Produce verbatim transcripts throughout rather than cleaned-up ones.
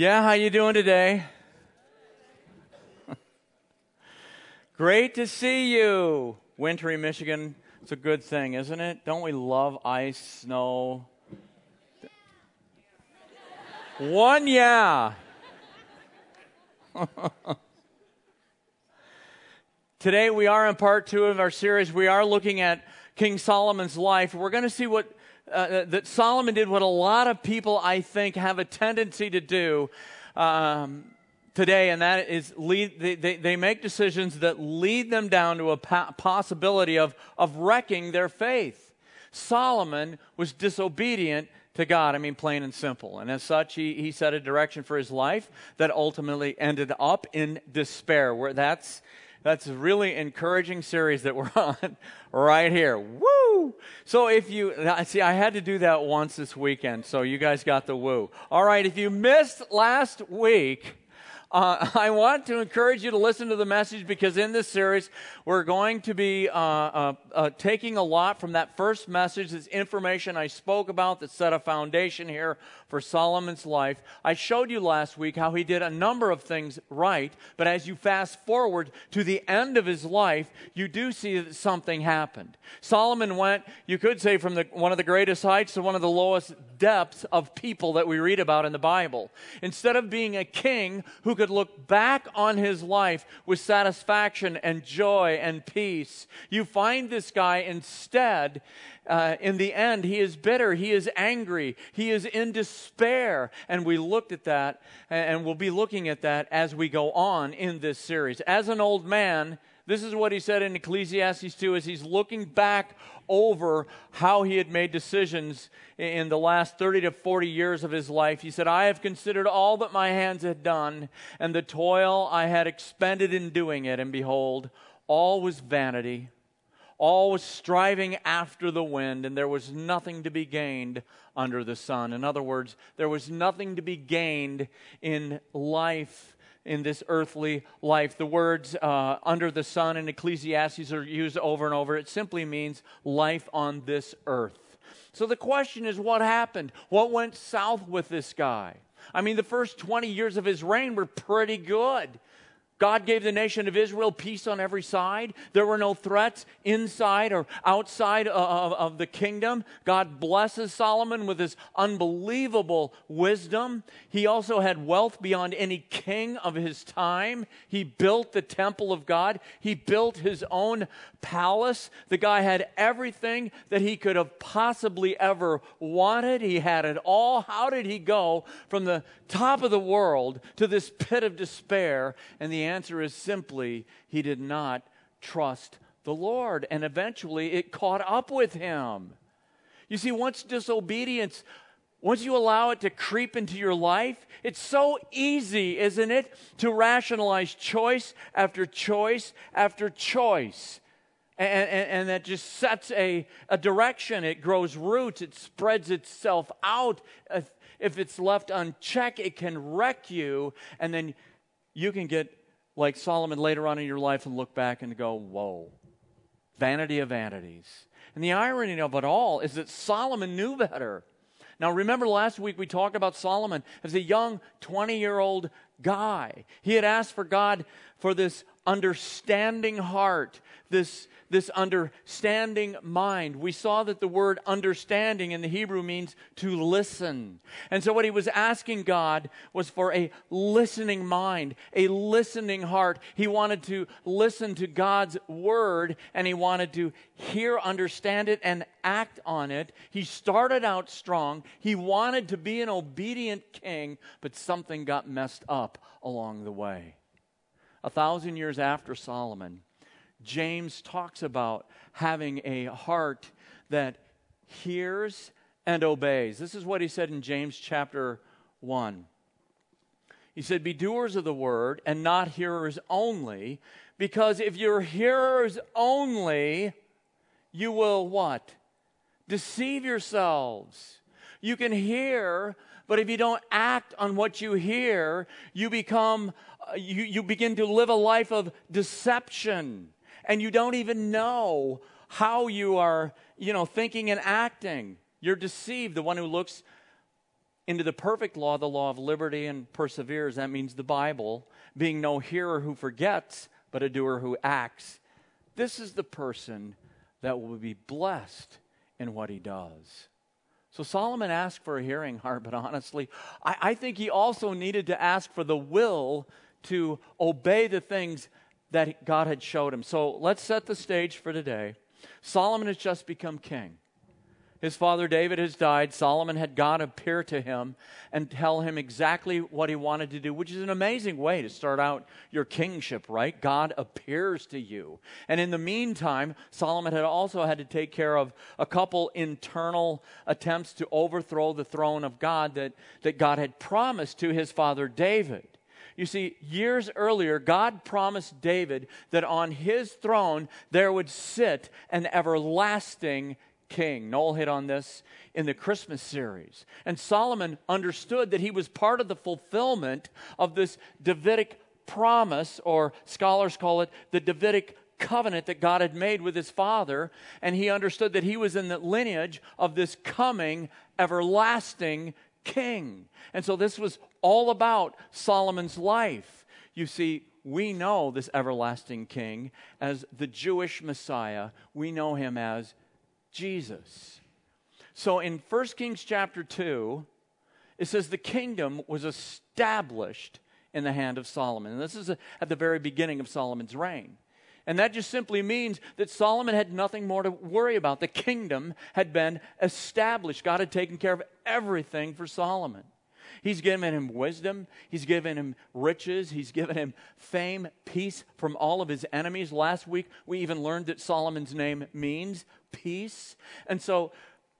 Yeah, how you doing today? Great to see you. Wintry Michigan, it's a good thing, isn't it? Don't we love ice, snow? One yeah. Today we are in part two of our series. We are looking at King Solomon's life. We're going to see what uh, that Solomon did, what a lot of people, I think, have a tendency to do um, today, and that is lead. They, they, they make decisions that lead them down to a po- possibility of, of wrecking their faith. Solomon was disobedient to God, I mean plain and simple. And as such, he, he set a direction for his life that ultimately ended up in despair. Where that's That's a really encouraging series that we're on right here. Woo! So if you, see, I had to do that once this weekend, so you guys got the woo. All right, if you missed last week, uh, I want to encourage you to listen to the message, because in this series, we're going to be uh, uh, uh, taking a lot from that first message, this information I spoke about that set a foundation here for Solomon's life. I showed you last week how he did a number of things right, but as you fast forward to the end of his life, you do see that something happened. Solomon went, you could say, from the, one of the greatest heights to one of the lowest depths of people that we read about in the Bible. Instead of being a king who could look back on his life with satisfaction and joy and peace, you find this guy instead, uh, in the end, he is bitter, he is angry, he is in despair. And we looked at that, and we'll be looking at that as we go on in this series. As an old man, this is what he said in Ecclesiastes two as he's looking back over how he had made decisions in the last thirty to forty years of his life. He said, I have considered all that my hands had done, and the toil I had expended in doing it, and behold, all was vanity. All was striving after the wind, and there was nothing to be gained under the sun. In other words, there was nothing to be gained in life, in this earthly life. The words uh, under the sun in Ecclesiastes are used over and over. It simply means life on this earth. So the question is, what happened? What went south with this guy? I mean, the first twenty years of his reign were pretty good. God gave the nation of Israel peace on every side. There were no threats inside or outside of, of the kingdom. God blesses Solomon with his unbelievable wisdom. He also had wealth beyond any king of his time. He built the temple of God. He built his own palace. The guy had everything that he could have possibly ever wanted. He had it all. How did he go from the top of the world to this pit of despair? And the answer is simply, he did not trust the Lord. And eventually it caught up with him. You see, once disobedience, once you allow it to creep into your life, it's so easy, isn't it, to rationalize choice after choice after choice. And, and, and that just sets a, a direction. It grows roots. It spreads itself out. If, if it's left unchecked, it can wreck you. And then you can get like Solomon later on in your life and look back and go, whoa, vanity of vanities. And the irony of it all is that Solomon knew better. Now, remember last week we talked about Solomon as a young twenty-year-old guy. He had asked for God for this understanding heart, this, this understanding mind. We saw that the word understanding in the Hebrew means to listen. And so what he was asking God was for a listening mind, a listening heart. He wanted to listen to God's word, and he wanted to hear, understand it, and act on it. He started out strong. He wanted to be an obedient king, but something got messed up along the way. A thousand years after Solomon, James talks about having a heart that hears and obeys. This is what he said in James chapter one. He said, be doers of the word and not hearers only, because if you're hearers only, you will what? Deceive yourselves. You can hear, but if you don't act on what you hear, you become You, you begin to live a life of deception, and you don't even know how you are, you know, thinking and acting. You're deceived. The one who looks into the perfect law, the law of liberty, and perseveres. That means the Bible, being no hearer who forgets, but a doer who acts. This is the person that will be blessed in what he does. So Solomon asked for a hearing heart, but honestly, I, I think he also needed to ask for the will to obey the things that God had showed him. So let's set the stage for today. Solomon has just become king. His father David has died. Solomon had God appear to him and tell him exactly what he wanted to do, which is an amazing way to start out your kingship, right? God appears to you. And in the meantime, Solomon had also had to take care of a couple internal attempts to overthrow the throne of God that, that God had promised to his father David. You see, years earlier, God promised David that on his throne there would sit an everlasting king. Noel hit on this in the Christmas series. And Solomon understood that he was part of the fulfillment of this Davidic promise, or scholars call it the Davidic covenant that God had made with his father. And he understood that he was in the lineage of this coming everlasting king. And so this was all about Solomon's life. You see, we know this everlasting king as the Jewish Messiah. We know him as Jesus. So in First Kings chapter two, it says the kingdom was established in the hand of Solomon. And this is at the very beginning of Solomon's reign. And that just simply means that Solomon had nothing more to worry about. The kingdom had been established. God had taken care of everything for Solomon. He's given him wisdom. He's given him riches. He's given him fame, peace from all of his enemies. Last week, we even learned that Solomon's name means peace. And so,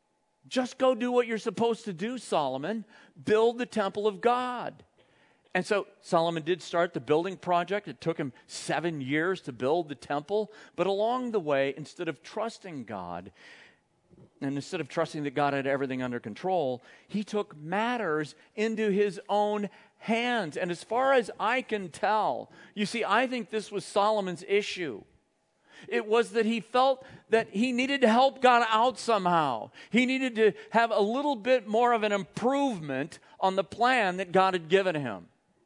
just go do what you're supposed to do, Solomon. Build the temple of God. And so Solomon did start the building project. It took him seven years to build the temple. But along the way, instead of trusting God, and instead of trusting that God had everything under control, he took matters into his own hands. And as far as I can tell, you see, I think this was Solomon's issue. It was that he felt that he needed to help God out somehow. He needed to have a little bit more of an improvement on the plan that God had given him.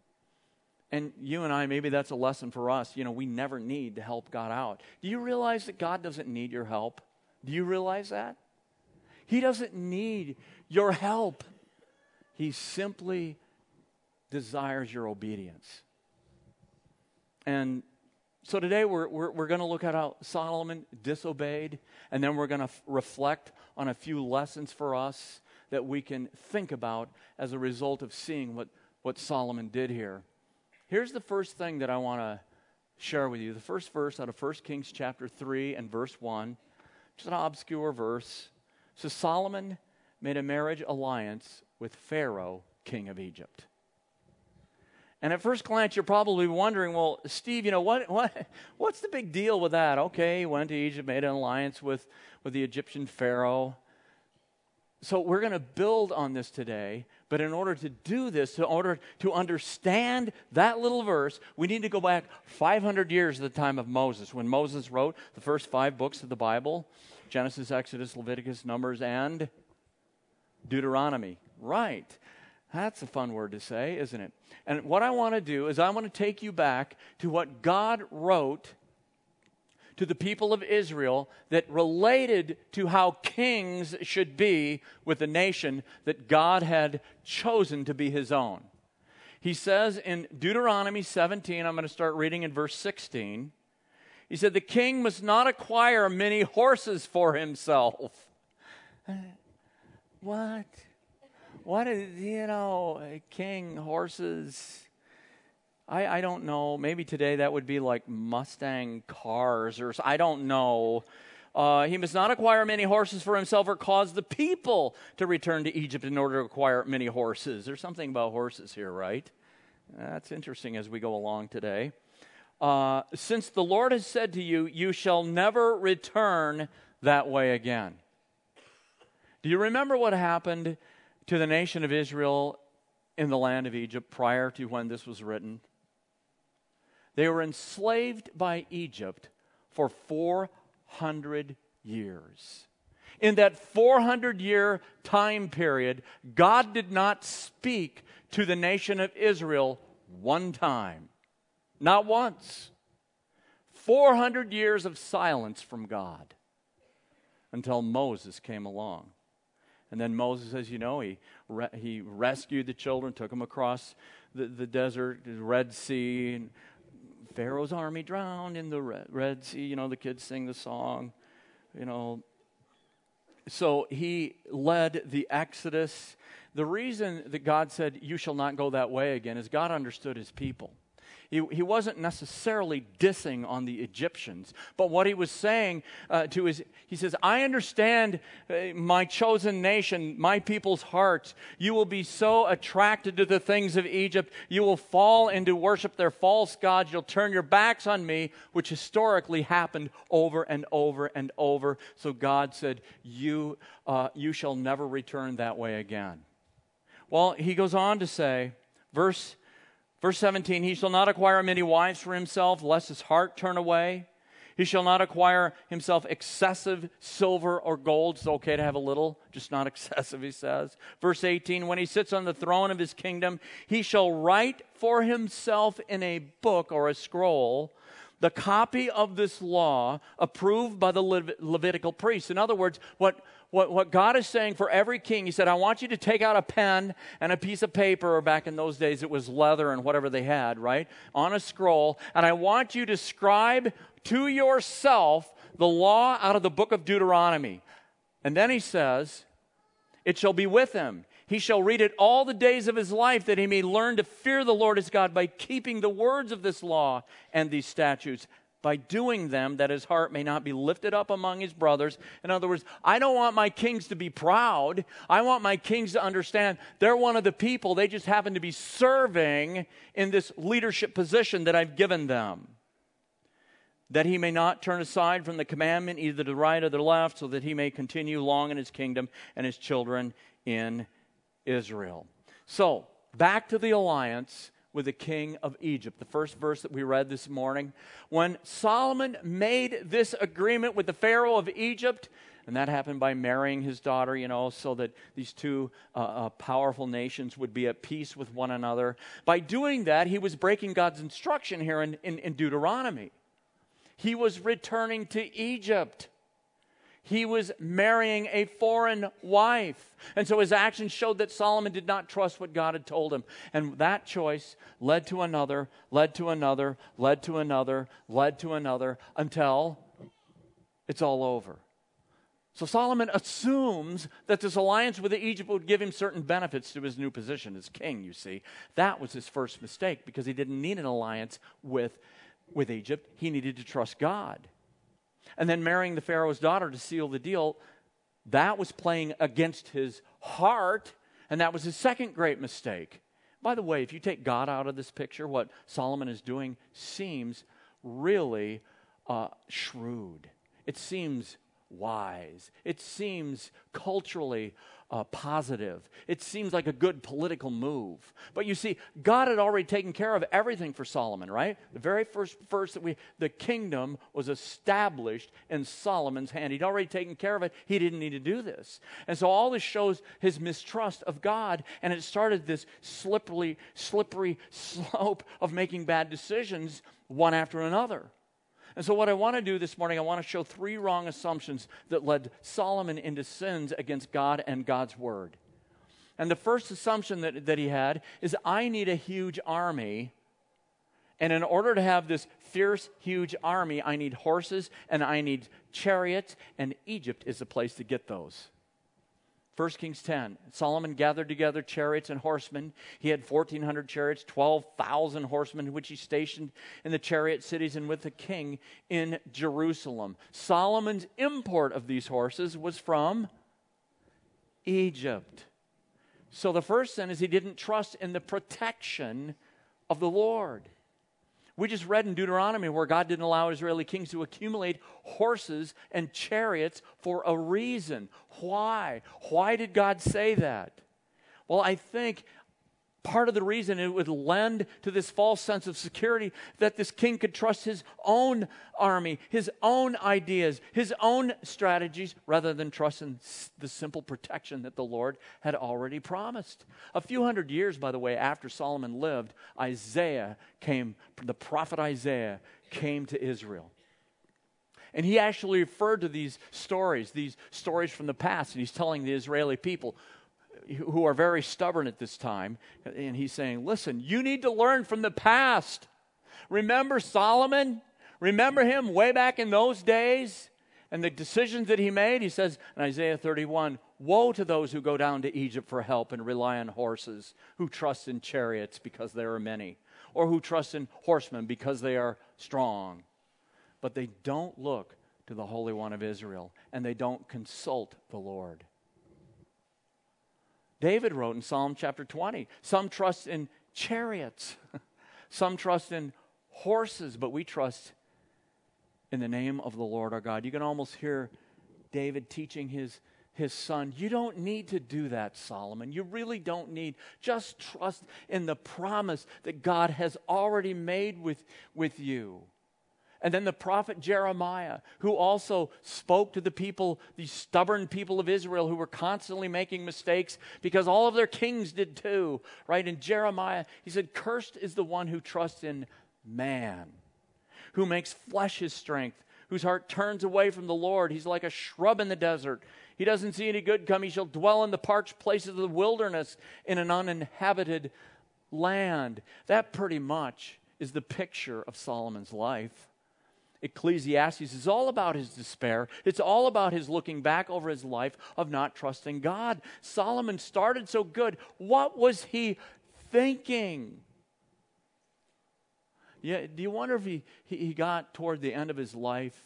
And you and I, maybe that's a lesson for us. You know, we never need to help God out. Do you realize that God doesn't need your help? Do you realize that? He doesn't need your help. He simply desires your obedience. And so today we're, we're, we're going to look at how Solomon disobeyed, and then we're going to f- reflect on a few lessons for us that we can think about as a result of seeing what, what Solomon did here. Here's the first thing that I want to share with you. The first verse out of First Kings chapter three and verse one, just an obscure verse. So Solomon made a marriage alliance with Pharaoh, king of Egypt. And at first glance, you're probably wondering, well, Steve, you know, what, what, what's the big deal with that? Okay, he went to Egypt, made an alliance with, with the Egyptian Pharaoh. So we're going to build on this today, but in order to do this, in order to understand that little verse, we need to go back five hundred years to the time of Moses, when Moses wrote the first five books of the Bible, Genesis, Exodus, Leviticus, Numbers, and Deuteronomy. Right. That's a fun word to say, isn't it? And what I want to do is I want to take you back to what God wrote to the people of Israel that related to how kings should be with the nation that God had chosen to be his own. He says in Deuteronomy seventeen, I'm going to start reading in verse sixteen, he said, the king must not acquire many horses for himself. What? What is, you know, a king, horses? I, I don't know. Maybe today that would be like Mustang cars or I don't know. Uh, he must not acquire many horses for himself or cause the people to return to Egypt in order to acquire many horses. There's something about horses here, right? That's interesting as we go along today. Uh, since the Lord has said to you, you shall never return that way again. Do you remember what happened to the nation of Israel in the land of Egypt prior to when this was written? They were enslaved by Egypt for four hundred years. In that four hundred year time period, God did not speak to the nation of Israel one time. Not once. four hundred years of silence from God until Moses came along. And then Moses, as you know, he re- he rescued the children, took them across the, the desert, the Red Sea, and Pharaoh's army drowned in the Red, Red Sea. You know, the kids sing the song, you know. So he led the Exodus. The reason that God said, you shall not go that way again, is God understood his people. He, he wasn't necessarily dissing on the Egyptians, but what he was saying uh, to his, he says, I understand uh, my chosen nation, my people's hearts. You will be so attracted to the things of Egypt, you will fall into worship their false gods. You'll turn your backs on me, which historically happened over and over and over. So God said, you, uh, you shall never return that way again. Well, he goes on to say, verse Verse seventeen, he shall not acquire many wives for himself, lest his heart turn away. He shall not acquire himself excessive silver or gold. It's okay to have a little, just not excessive, he says. Verse eighteen, when he sits on the throne of his kingdom, he shall write for himself in a book or a scroll the copy of this law approved by the Lev- Levitical priests. In other words, what What, what God is saying for every king, he said, I want you to take out a pen and a piece of paper, or back in those days it was leather and whatever they had, right, on a scroll, and I want you to scribe to yourself the law out of the book of Deuteronomy. And then he says, it shall be with him. He shall read it all the days of his life, that he may learn to fear the Lord his God by keeping the words of this law and these statutes, by doing them, that his heart may not be lifted up among his brothers. In other words, I don't want my kings to be proud. I want my kings to understand they're one of the people. They just happen to be serving in this leadership position that I've given them. That he may not turn aside from the commandment, either to the right or the left, so that he may continue long in his kingdom and his children in Israel. So, back to the alliance with the king of Egypt. The first verse that we read this morning. When Solomon made this agreement with the Pharaoh of Egypt, and that happened by marrying his daughter, you know, so that these two uh, uh, powerful nations would be at peace with one another. By doing that, he was breaking God's instruction here in, in, in Deuteronomy. He was returning to Egypt. He was marrying a foreign wife. And so his actions showed that Solomon did not trust what God had told him. And that choice led to another, led to another, led to another, led to another, until it's all over. So Solomon assumes that this alliance with Egypt would give him certain benefits to his new position as king, you see. That was his first mistake, because he didn't need an alliance with, with Egypt. He needed to trust God. And then marrying the Pharaoh's daughter to seal the deal, that was playing against his heart, and that was his second great mistake. By the way, if you take God out of this picture, what Solomon is doing seems really uh, shrewd. It seems wise. It seems culturally uh, positive. It seems like a good political move. But you see, God had already taken care of everything for Solomon, right? The very first verse that we, the kingdom was established in Solomon's hand. He'd already taken care of it. He didn't need to do this. And so all this shows his mistrust of God, and it started this slippery, slippery slope of making bad decisions one after another. And so what I want to do this morning, I want to show three wrong assumptions that led Solomon into sins against God and God's word. And the first assumption that, that he had is, I need a huge army. And in order to have this fierce, huge army, I need horses and I need chariots, and Egypt is the place to get those. First Kings ten, Solomon gathered together chariots and horsemen. He had fourteen hundred chariots, twelve thousand horsemen, which he stationed in the chariot cities and with the king in Jerusalem. Solomon's import of these horses was from Egypt. So the first sin is he didn't trust in the protection of the Lord. We just read in Deuteronomy where God didn't allow Israeli kings to accumulate horses and chariots for a reason. Why? Why did God say that? Well, I think part of the reason it would lend to this false sense of security that this king could trust his own army, his own ideas, his own strategies, rather than trust in the simple protection that the Lord had already promised. A few hundred years, by the way, after Solomon lived, Isaiah came, the prophet Isaiah came to Israel. And he actually referred to these stories, these stories from the past, and he's telling the Israeli people who are very stubborn at this time, and he's saying, listen, you need to learn from the past. Remember Solomon? Remember him way back in those days and the decisions that he made? He says in Isaiah thirty-one, woe to those who go down to Egypt for help and rely on horses, who trust in chariots because there are many, or who trust in horsemen because they are strong. But they don't look to the Holy One of Israel, and they don't consult the Lord. David wrote in Psalm chapter twenty, some trust in chariots, some trust in horses, but we trust in the name of the Lord our God. You can almost hear David teaching his, his son, you don't need to do that, Solomon. You really don't need. Just trust in the promise that God has already made with, with you. And then the prophet Jeremiah, who also spoke to the people, these stubborn people of Israel who were constantly making mistakes because all of their kings did too, right? In Jeremiah, he said, cursed is the one who trusts in man, who makes flesh his strength, whose heart turns away from the Lord. He's like a shrub in the desert. He doesn't see any good come. He shall dwell in the parched places of the wilderness in an uninhabited land. That pretty much is the picture of Solomon's life. Ecclesiastes is all about his despair. It's all about his looking back over his life of not trusting God. Solomon started so good. What was he thinking? Yeah, do you wonder if he, he, he got toward the end of his life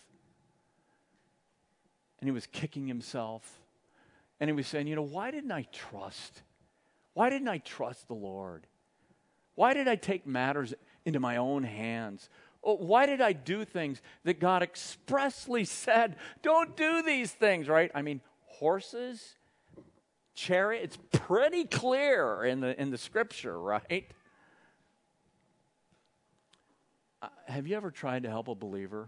and he was kicking himself and he was saying, you know, why didn't I trust? Why didn't I trust the Lord? Why did I take matters into my own hands? Oh, why did I do things that God expressly said, don't do these things, right? I mean, horses, chariot, it's pretty clear in the in the scripture, right? Uh, have you ever tried to help a believer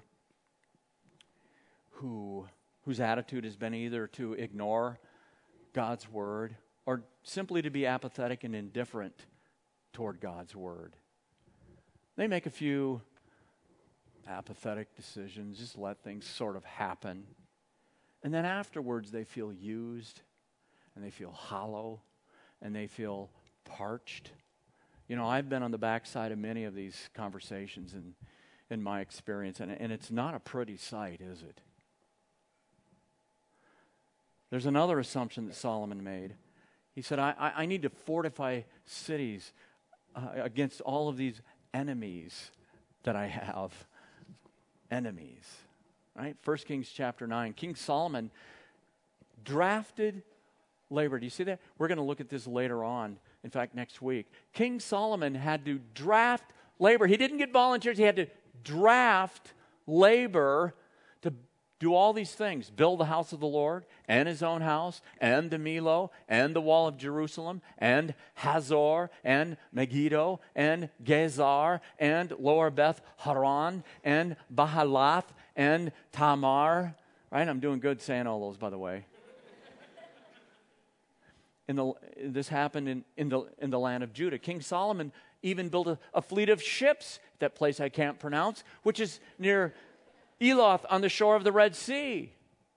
who whose attitude has been either to ignore God's word or simply to be apathetic and indifferent toward God's word? They make a few apathetic decisions, just let things sort of happen. And then afterwards they feel used and they feel hollow and they feel parched. You know, I've been on the backside of many of these conversations in, in my experience, and, and it's not a pretty sight, is it? There's another assumption that Solomon made. He said, I, I, I need to fortify cities uh, against all of these enemies that I have. Enemies, right? First Kings chapter nine. King Solomon drafted labor. Do you see that? We're going to look at this later on. In fact, next week. King Solomon had to draft labor. He didn't get volunteers. He had to draft labor to do all these things. Build the house of the Lord and his own house and the Millo and the wall of Jerusalem and Hazor and Megiddo and Gezer and Lower Beth Haran and Bahalath and Tamar. Right? I'm doing good saying all those, by the way. In the, this happened in, in, the, in the land of Judah. King Solomon even built a, a fleet of ships, that place I can't pronounce, which is near Eloth on the shore of the Red Sea.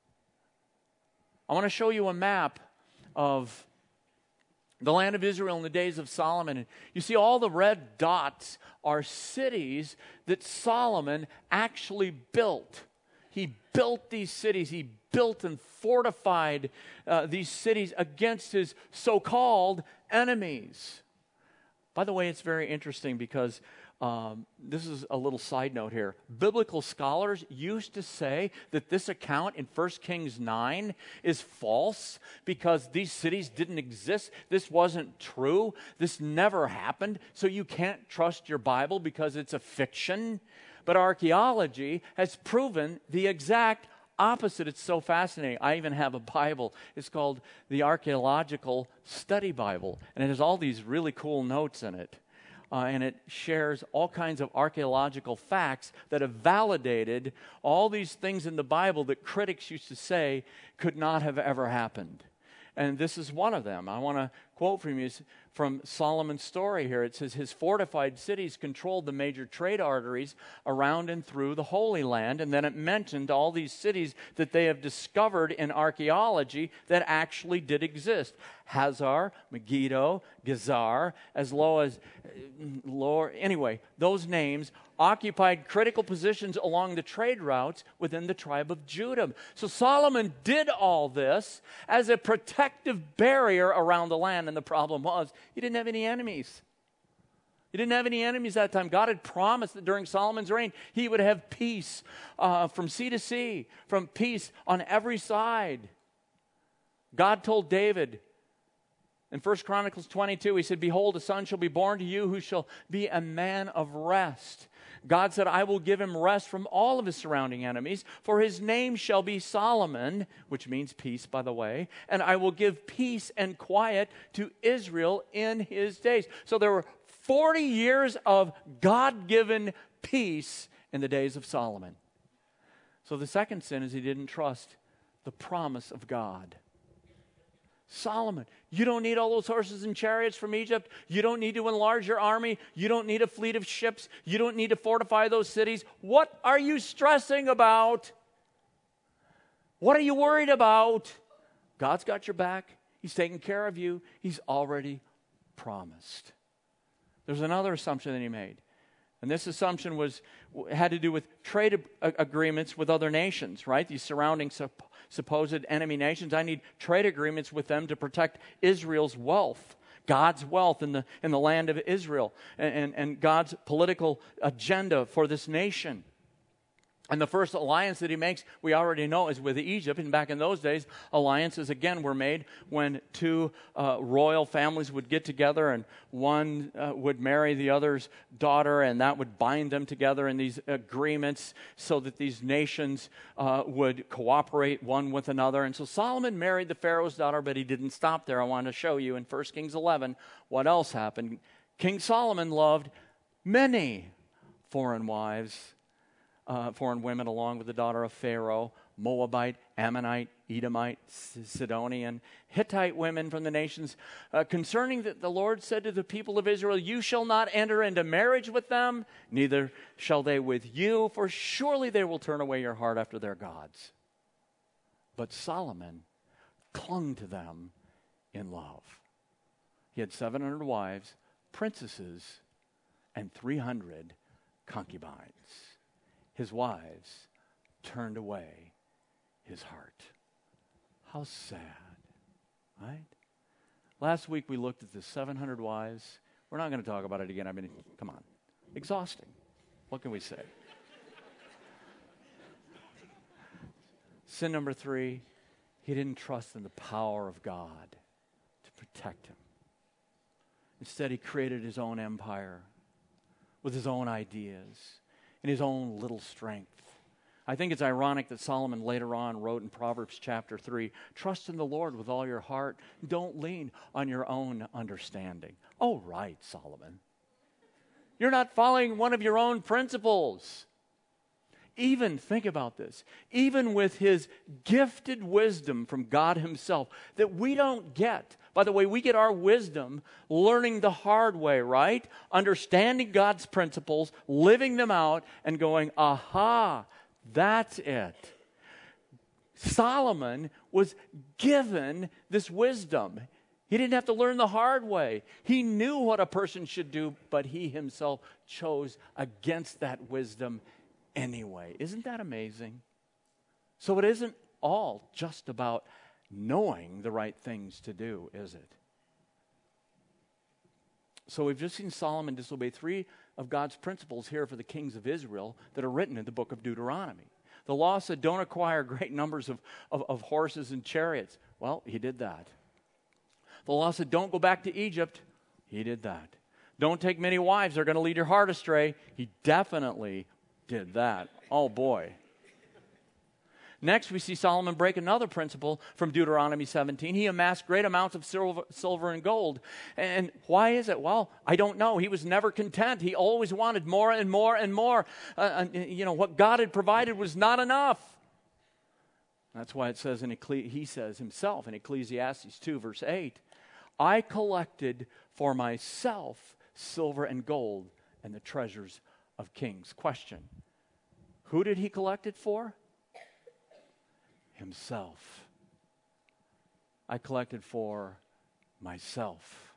I want to show you a map of the land of Israel in the days of Solomon. And you see all the red dots are cities that Solomon actually built. He built these cities. He built and fortified uh, these cities against his so-called enemies. By the way, it's very interesting because um, this is a little side note here. Biblical scholars used to say that this account in First Kings nine is false because these cities didn't exist. This wasn't true. This never happened. So you can't trust your Bible because it's a fiction. But archaeology has proven the exact opposite. It's so fascinating. I even have a Bible. It's called the Archaeological Study Bible, and it has all these really cool notes in it. Uh, and it shares all kinds of archaeological facts that have validated all these things in the Bible that critics used to say could not have ever happened. And this is one of them. I want to quote from you from Solomon's story here. It says, his fortified cities controlled the major trade arteries around and through the Holy Land. And then it mentioned all these cities that they have discovered in archaeology that actually did exist. Hazar, Megiddo, Gezer, as low as lower. Anyway, those names occupied critical positions along the trade routes within the tribe of Judah. So Solomon did all this as a protective barrier around the land. And the problem was, he didn't have any enemies. He didn't have any enemies at that time. God had promised that during Solomon's reign, he would have peace uh, from sea to sea, from peace on every side. God told David, in First Chronicles twenty-two, he said, behold, a son shall be born to you who shall be a man of rest. God said, I will give him rest from all of his surrounding enemies, for his name shall be Solomon, which means peace, by the way, and I will give peace and quiet to Israel in his days. So there were forty years of God-given peace in the days of Solomon. So the second sin is he didn't trust the promise of God. Solomon, you don't need all those horses and chariots from Egypt. You don't need to enlarge your army. You don't need a fleet of ships. You don't need to fortify those cities. What are you stressing about? What are you worried about? God's got your back. He's taking care of you. He's already promised. There's another assumption that he made. And this assumption was had to do with trade ag- agreements with other nations, right? These surrounding sup- supposed enemy nations. I need trade agreements with them to protect Israel's wealth, God's wealth in the in the land of Israel, and, and, and God's political agenda for this nation. And the first alliance that he makes, we already know, is with Egypt. And back in those days, alliances, again, were made when two uh, royal families would get together and one uh, would marry the other's daughter, and that would bind them together in these agreements so that these nations uh, would cooperate one with another. And so Solomon married the Pharaoh's daughter, but he didn't stop there. I want to show you in First Kings eleven what else happened. King Solomon loved many foreign wives. Uh, foreign women along with the daughter of Pharaoh, Moabite, Ammonite, Edomite, Sidonian, Hittite women from the nations, uh, concerning that the Lord said to the people of Israel, you shall not enter into marriage with them, neither shall they with you, for surely they will turn away your heart after their gods. But Solomon clung to them in love. He had seven hundred wives, princesses, and three hundred concubines. His wives turned away his heart. How sad, right? Last week we looked at the seven hundred wives. We're not going to talk about it again. I mean, come on. Exhausting. What can we say? Sin number three, he didn't trust in the power of God to protect him. Instead, he created his own empire with his own ideas in his own little strength. I think it's ironic that Solomon later on wrote in Proverbs chapter three, trust in the Lord with all your heart. Don't lean on your own understanding. Oh, right, Solomon. You're not following one of your own principles. Even, think about this, even with his gifted wisdom from God himself that we don't get. By the way, we get our wisdom learning the hard way, right? Understanding God's principles, living them out, and going, aha, that's it. Solomon was given this wisdom. He didn't have to learn the hard way. He knew what a person should do, but he himself chose against that wisdom anyway. Isn't that amazing? So it isn't all just about knowing the right things to do, is it? So we've just seen Solomon disobey three of God's principles here for the kings of Israel that are written in the book of Deuteronomy. The law said don't acquire great numbers of, of, of horses and chariots. Well, he did that. The law said don't go back to Egypt. He did that. Don't take many wives. They're going to lead your heart astray. He definitely did that. Oh, boy. Next, we see Solomon break another principle from Deuteronomy seventeen. He amassed great amounts of silver, silver and gold. And why is it? Well, I don't know. He was never content. He always wanted more and more and more. Uh, and, you know, what God had provided was not enough. That's why it says in Ecclesi- he says himself in Ecclesiastes two, verse eight, I collected for myself silver and gold and the treasures of kings. Question, who did he collect it for? Himself. I collected for myself.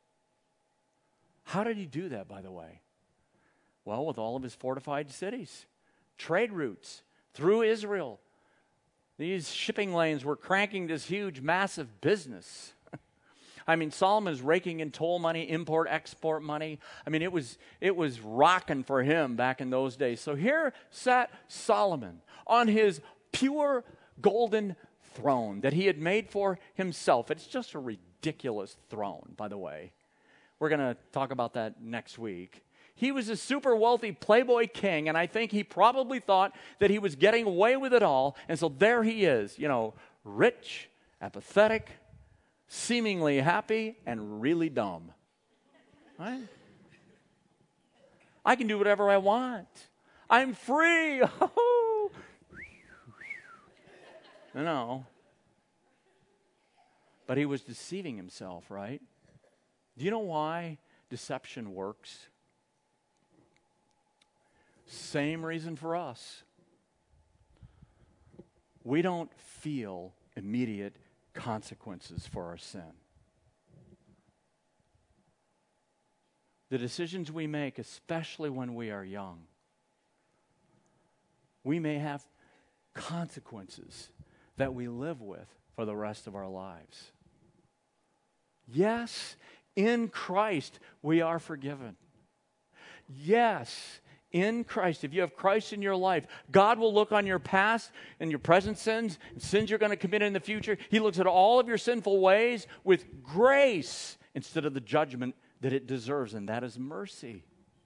How did he do that, by the way? Well, with all of his fortified cities, trade routes through Israel. These shipping lanes were cranking this huge, massive business. I mean, Solomon is raking in toll money, import, export money. I mean, it was it was rocking for him back in those days. So here sat Solomon on his pure golden throne that he had made for himself. It's just a ridiculous throne, by the way. We're going to talk about that next week. He was a super wealthy playboy king, and I think he probably thought that he was getting away with it all. And so there he is, you know, rich, apathetic, seemingly happy, and really dumb. Right? I can do whatever I want. I'm free. No. But he was deceiving himself, right? Do you know why deception works? Same reason for us. We don't feel immediate consequences for our sin. The decisions we make, especially when we are young, we may have consequences that we live with for the rest of our lives. Yes, in Christ we are forgiven. Yes, in Christ, if you have Christ in your life, God will look on your past and your present sins, and sins you're going to commit in the future. He looks at all of your sinful ways with grace instead of the judgment that it deserves, and that is mercy.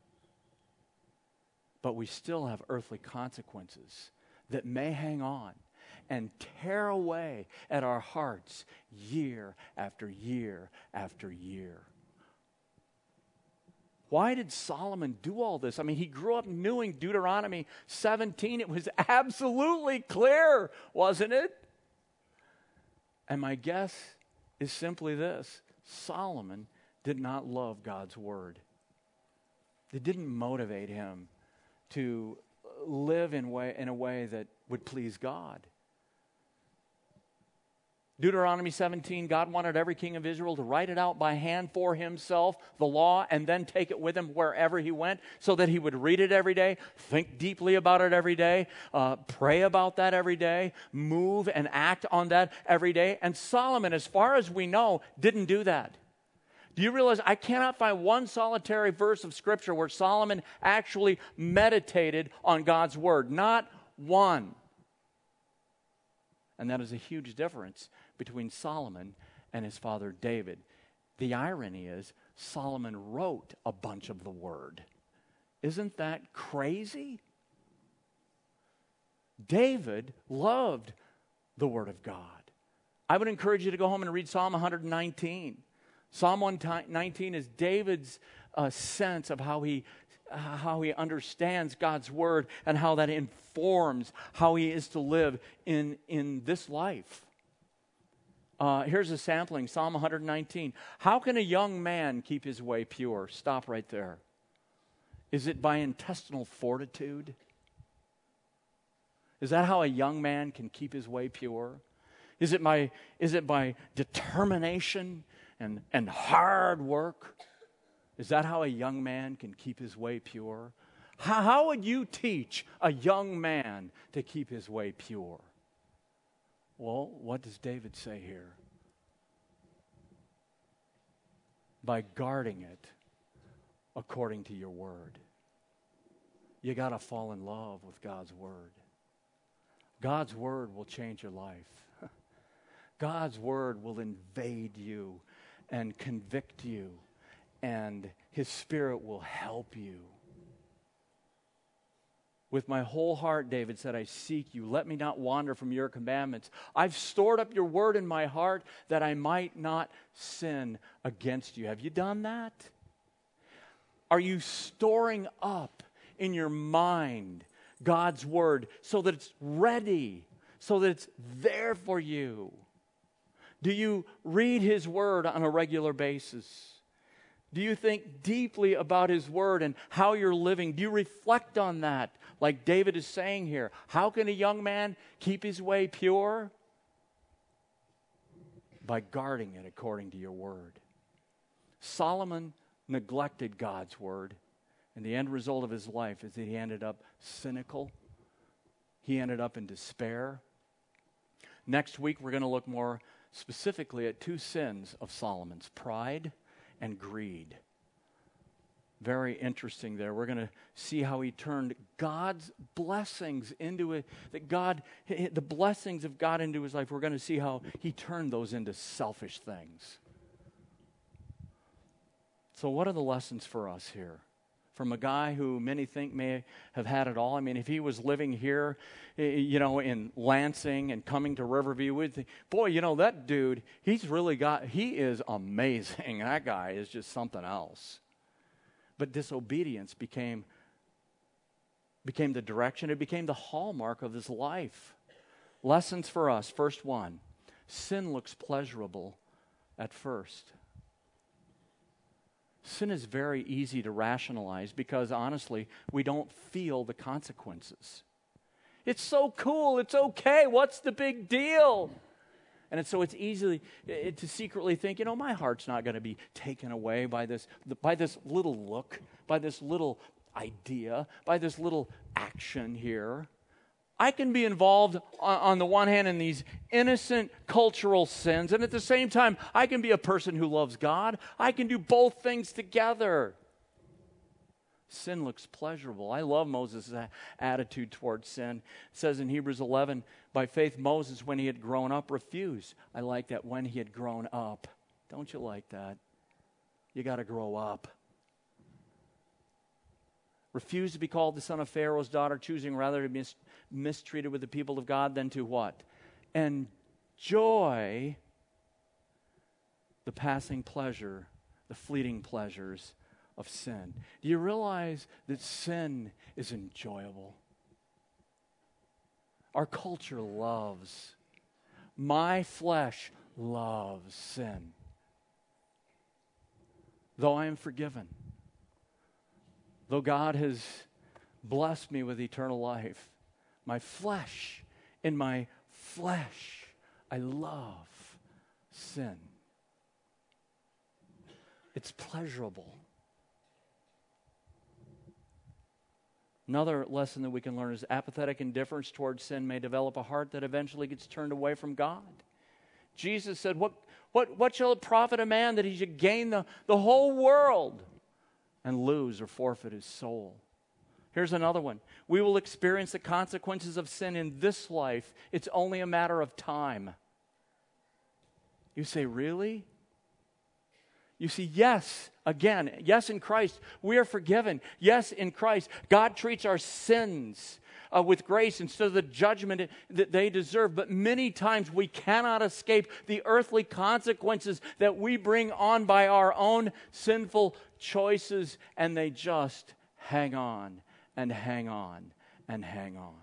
But we still have earthly consequences that may hang on and tear away at our hearts year after year after year. Why did Solomon do all this? I mean, he grew up knowing Deuteronomy seventeen. It was absolutely clear, wasn't it? And my guess is simply this. Solomon did not love God's word. It didn't motivate him to live in, way, in a way that would please God. Deuteronomy seventeen, God wanted every king of Israel to write it out by hand for himself, the law, and then take it with him wherever he went so that he would read it every day, think deeply about it every day, uh, pray about that every day, move and act on that every day. And Solomon, as far as we know, didn't do that. Do you realize I cannot find one solitary verse of Scripture where Solomon actually meditated on God's word? Not one. And that is a huge difference between Solomon and his father David. The irony is Solomon wrote a bunch of the word. Isn't that crazy? David loved the word of God. I would encourage you to go home and read Psalm one nineteen. Psalm one nineteen is David's uh, sense of how he uh, how he understands God's word and how that informs how he is to live in, in this life. Uh, here's a sampling, Psalm one nineteen. How can a young man keep his way pure? Stop right there. Is it by intestinal fortitude? Is that how a young man can keep his way pure? Is it by, is it by determination and, and hard work? Is that how a young man can keep his way pure? How, how would you teach a young man to keep his way pure? Well, what does David say here? By guarding it according to your word. You got to fall in love with God's word. God's word will change your life. God's word will invade you and convict you, and his Spirit will help you. With my whole heart, David said, I seek you. Let me not wander from your commandments. I've stored up your word in my heart that I might not sin against you. Have you done that? Are you storing up in your mind God's word so that it's ready, so that it's there for you? Do you read his word on a regular basis? Do you think deeply about his word and how you're living? Do you reflect on that, like David is saying here? How can a young man keep his way pure? By guarding it according to your word. Solomon neglected God's word, and the end result of his life is that he ended up cynical. He ended up in despair. Next week, we're going to look more specifically at two sins of Solomon's: pride and greed. Very interesting there. We're going to see how he turned God's blessings into it, that God, the blessings of God into his life. We're going to see how he turned those into selfish things. So what are the lessons for us here? From a guy who many think may have had it all. I mean, if he was living here, you know, in Lansing and coming to Riverview, we'd think, boy, you know, that dude, he's really got, he is amazing. That guy is just something else. But disobedience became, became the direction. It became the hallmark of his life. Lessons for us. First one, sin looks pleasurable at first. Sin is very easy to rationalize because, honestly, we don't feel the consequences. It's so cool. It's okay. What's the big deal? And it's, so it's easy it, to secretly think, you know, my heart's not going to be taken away by this, by this little look, by this little idea, by this little action here. I can be involved on, on the one hand in these innocent cultural sins, and at the same time, I can be a person who loves God. I can do both things together. Sin looks pleasurable. I love Moses' attitude towards sin. It says in Hebrews eleven, by faith Moses, when he had grown up, refused. I like that, when he had grown up. Don't you like that? You got to grow up. Refused to be called the son of Pharaoh's daughter, choosing rather to be mis- mistreated with the people of God than to what? Enjoy the passing pleasure, the fleeting pleasures of sin. Do you realize that sin is enjoyable? Our culture loves, my flesh loves sin. Though I am forgiven, though God has blessed me with eternal life, my flesh, in my flesh, I love sin. It's pleasurable. Another lesson that we can learn is apathetic indifference towards sin may develop a heart that eventually gets turned away from God. Jesus said, what, what, what shall it profit a man that he should gain the, the whole world and lose or forfeit his soul? Here's another one. We will experience the consequences of sin in this life. It's only a matter of time. You say, really? You see, yes, again, yes, in Christ, we are forgiven. Yes, in Christ, God treats our sins uh, with grace instead of the judgment that they deserve. But many times we cannot escape the earthly consequences that we bring on by our own sinful choices, and they just hang on and hang on and hang on.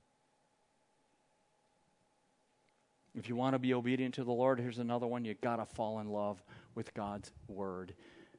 If you want to be obedient to the Lord, here's another one. You've got to fall in love with God's Word.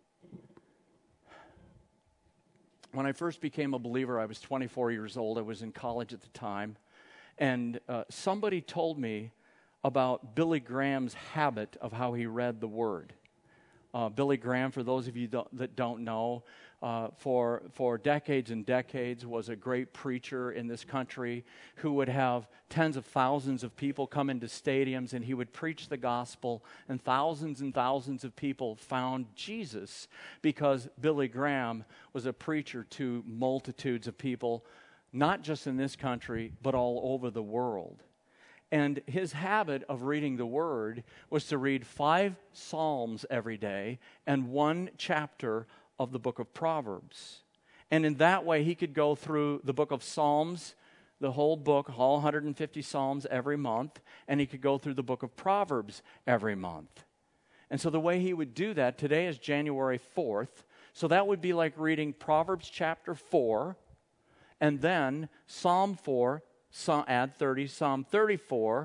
When I first became a believer, I was twenty-four years old. I was in college at the time. And uh, somebody told me about Billy Graham's habit of how he read the Word. Uh, Billy Graham, for those of you don't, that don't know, uh, for, for decades and decades was a great preacher in this country who would have tens of thousands of people come into stadiums, and he would preach the gospel, and thousands and thousands of people found Jesus because Billy Graham was a preacher to multitudes of people, not just in this country, but all over the world. And his habit of reading the Word was to read five Psalms every day and one chapter of the book of Proverbs. And in that way, he could go through the book of Psalms, the whole book, all one hundred fifty Psalms every month, and he could go through the book of Proverbs every month. And so the way he would do that, today is January fourth, so that would be like reading Proverbs chapter four, and then Psalm four, Psalm, add thirty, Psalm thirty-four,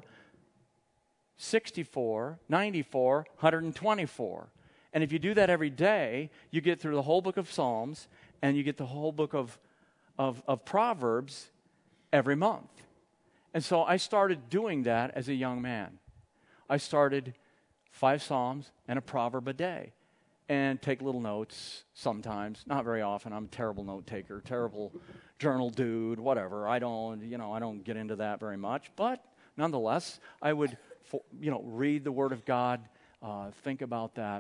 sixty-four, ninety-four, one hundred twenty-four. And if you do that every day, you get through the whole book of Psalms, and you get the whole book of, of, of Proverbs every month. And so I started doing that as a young man. I started five Psalms and a proverb a day, and take little notes sometimes, not very often. I'm a terrible note taker, terrible journal dude, whatever. I don't, you know, I don't get into that very much, but nonetheless, I would, you know, read the Word of God, uh, think about that,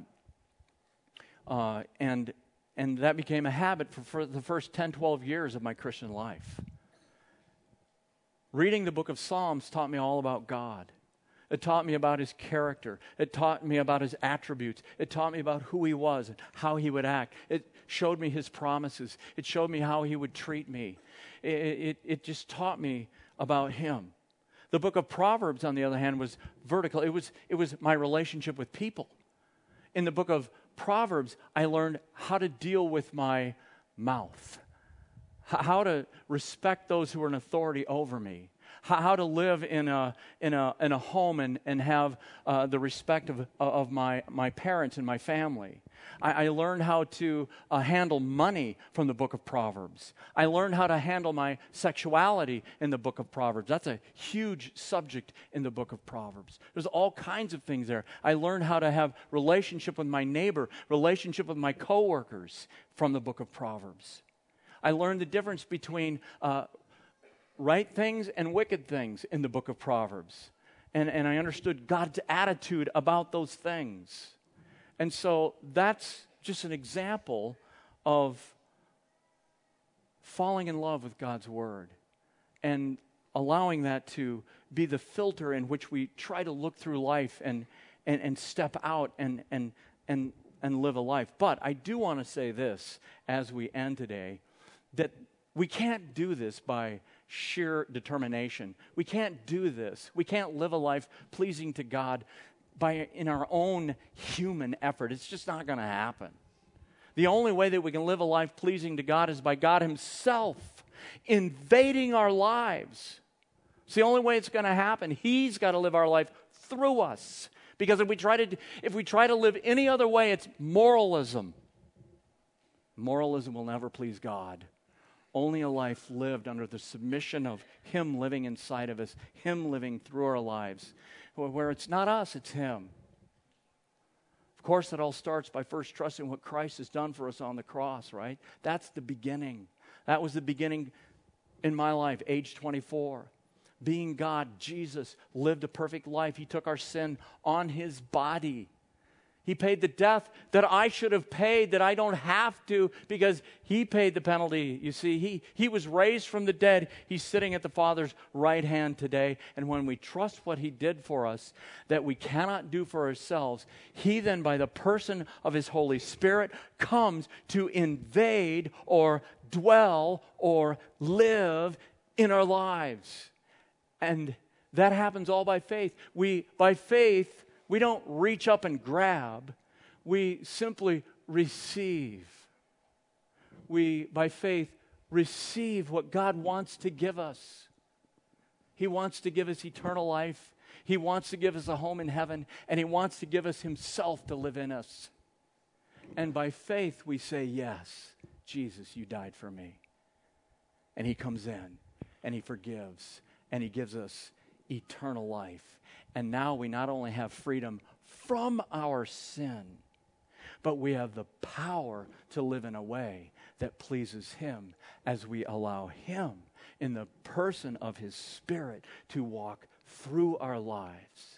uh, and and that became a habit for, for the first ten, twelve years of my Christian life. Reading the book of Psalms taught me all about God. It taught me about his character. It taught me about his attributes. It taught me about who he was and how he would act. It showed me his promises. It showed me how he would treat me. It, it, it just taught me about him. The book of Proverbs, on the other hand, was vertical. It was, it was my relationship with people. In the book of Proverbs, I learned how to deal with my mouth, how to respect those who are in authority over me, how to live in a in a in a home and and have uh, the respect of of my my parents and my family. I, I learned how to uh, handle money from the book of Proverbs. I learned how to handle my sexuality in the book of Proverbs. That's a huge subject in the book of Proverbs. There's all kinds of things there. I learned how to have relationship with my neighbor, relationship with my coworkers from the book of Proverbs. I learned the difference between uh, right things and wicked things in the book of Proverbs. And, and I understood God's attitude about those things. And so that's just an example of falling in love with God's Word and allowing that to be the filter in which we try to look through life and, and, and step out and, and, and, and live a life. But I do want to say this as we end today, that we can't do this by sheer determination. We can't do this. We can't live a life pleasing to God by in our own human effort. It's just not going to happen. The only way that we can live a life pleasing to God is by God himself invading our lives. It's the only way it's going to happen. He's got to live our life through us. Because if we try to if we try to live any other way, it's moralism. Moralism will never please God. Only a life lived under the submission of him living inside of us, him living through our lives, where it's not us, it's him. Of course, it all starts by first trusting what Christ has done for us on the cross, right? That's the beginning. That was the beginning in my life, age twenty-four. Being God, Jesus lived a perfect life. He took our sin on his body. He paid the death that I should have paid, that I don't have to, because he paid the penalty. You see, he, he was raised from the dead. He's sitting at the Father's right hand today. And when we trust what he did for us, that we cannot do for ourselves, he then, by the person of his Holy Spirit, comes to invade or dwell or live in our lives. And that happens all by faith. We, by faith, we don't reach up and grab. We simply receive. We, by faith, receive what God wants to give us. He wants to give us eternal life. He wants to give us a home in heaven. And he wants to give us himself to live in us. And by faith, we say, yes, Jesus, you died for me. And he comes in, and he forgives, and he gives us eternal life. And now we not only have freedom from our sin, but we have the power to live in a way that pleases him as we allow him in the person of his Spirit to walk through our lives.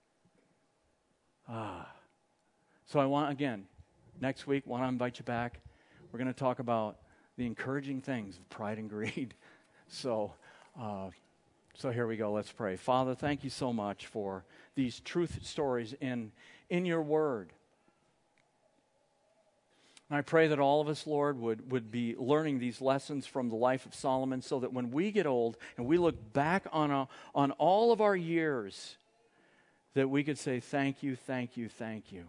Ah. So I want, again, next week, want to invite you back. We're going to talk about the encouraging things of pride and greed. So, uh, So here we go. Let's pray. Father, thank you so much for these truth stories in, in your word. And I pray that all of us, Lord, would, would be learning these lessons from the life of Solomon so that when we get old and we look back on, a, on all of our years, that we could say, thank you, thank you, thank you.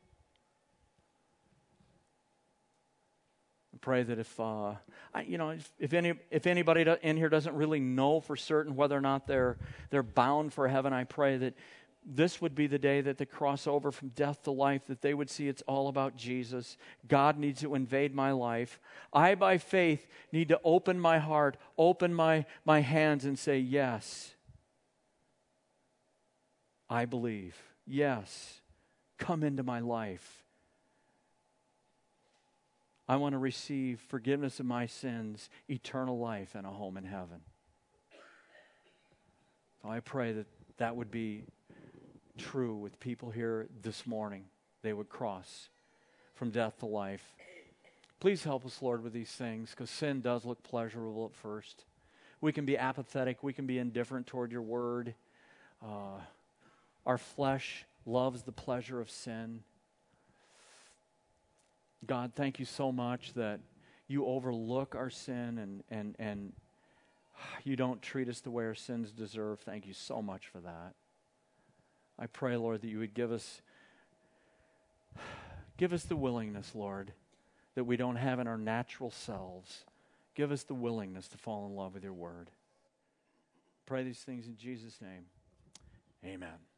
I pray that if, uh, I, you know, if, if, any, if anybody do, in here doesn't really know for certain whether or not they're, they're bound for heaven, I pray that this would be the day that they cross over from death to life, that they would see it's all about Jesus. God needs to invade my life. I, by faith, need to open my heart, open my, my hands and say, yes, I believe. Yes, come into my life. I want to receive forgiveness of my sins, eternal life, and a home in heaven. So I pray that that would be true with people here this morning. They would cross from death to life. Please help us, Lord, with these things, because sin does look pleasurable at first. We can be apathetic. We can be indifferent toward your word. Uh, our flesh loves the pleasure of sin. God, thank you so much that you overlook our sin and, and, and you don't treat us the way our sins deserve. Thank you so much for that. I pray, Lord, that you would give us, give us the willingness, Lord, that we don't have in our natural selves. Give us the willingness to fall in love with your word. Pray these things in Jesus' name. Amen.